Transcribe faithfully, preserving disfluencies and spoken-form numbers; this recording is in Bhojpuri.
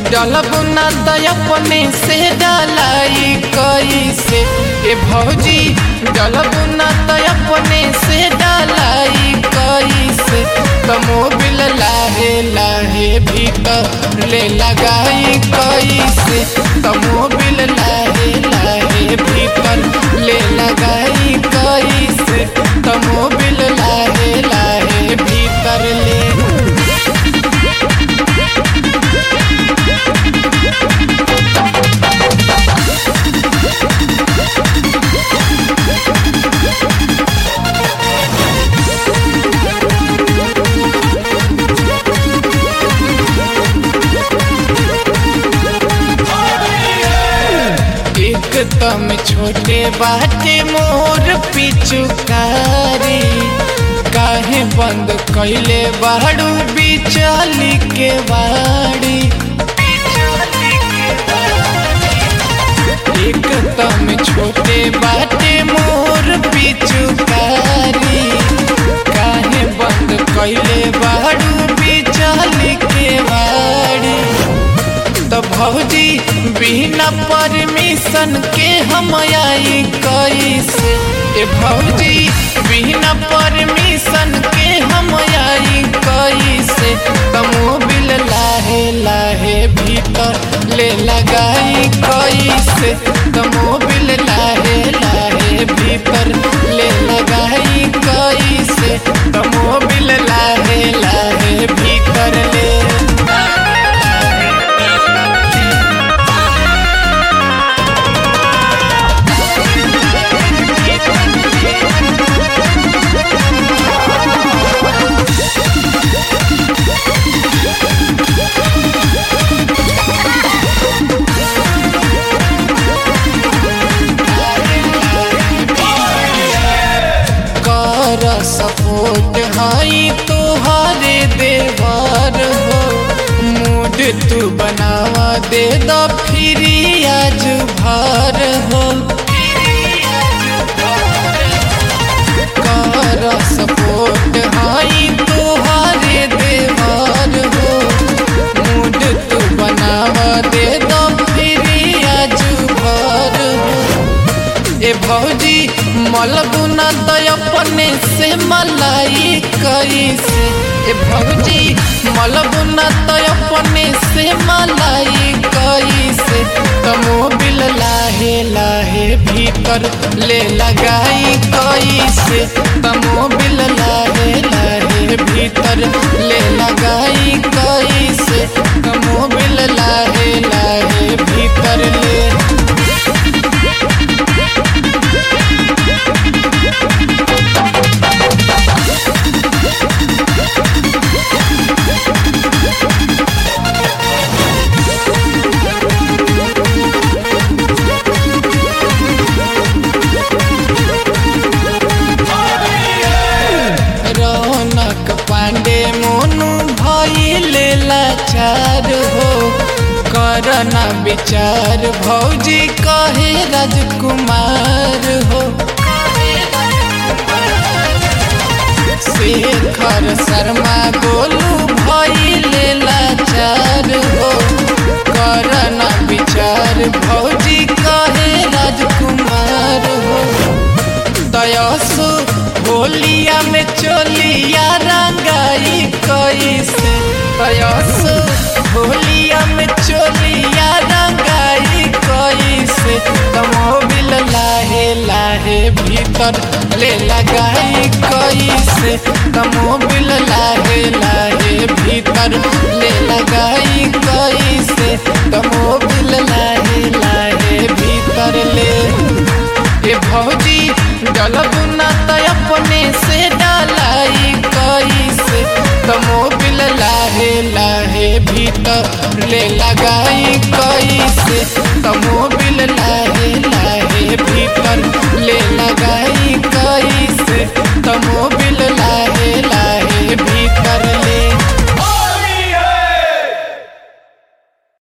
डलब ना तो अपने से डलाई कैसे ए भौजी डलब ना तो अपने से डलाई कैसे तो मोबिल लाहे लाहे भीतर ले लगाई कैसे तो मोबिल लाहे लाहे भीतर ले लगाई कैसे तो मोबिल लाहे लाहे भीतर ले तम छोटे बाटे मोर पिचुकारी काहे बंद कैले बाड़ू बिचली के बाड़ी एक तम छोटे बाटे मोर पिचुकारी काहे बंद कैले बाड़ू बिचली के बाड़ी तो भौजी बिना परमिशन के हम आई कैसे ए भौजी बिना परमिशन के हम आई कैसे तो मोबिल लाहे लाहे भीतर ले लगाई कैसे तो मोबिल लाहे लाहे भीतर ले लगाई कैसे तो मोबिल लाहे लाहे भीतर ले सपोर्ट हाई तोहारे देवर हो मूड तू बनावा दे दो फिर आज भर हो कर सपोर्ट हाई तोहारे देवर हो मूड तू बनावा दे दो फिर आज भर हो ए भौजी मलबुना तो अपने से मलाई कैसे ए भौजी मलबुना तो अपने से मलाई कैसे तो मोबिल लाहे लाहे भीतर ले लगाई कैसे तो मोबिल लाहे लाहे भीतर ले लगाई कैसे तो मोबिल लाहे लाहे भीतर ले लाचार हो करना विचार भौजी कहे राजकुमार हो शेखर शर्मा गोलू भइले लाचार हो करना विचार भौजी कहे राजकुमार हो दयासु होलिया में चोलिया रंगाई कैसे दयास होलिया में चोलिया रंगाई कैसे तो मोबिल लाहे लाहे भीतर ले लगाई कैसे तो मोबिल लाहे लाहे भीतर ले लगाई कैसे तो मोबिल लाहे लाहे भीतर ले ए भौजी डलब ना तो अपने से डलाई कैसे तो मोबिल लाहे लाहे भीतर ले लगाई कैसे तो मोबिल लाहे लाहे भीतर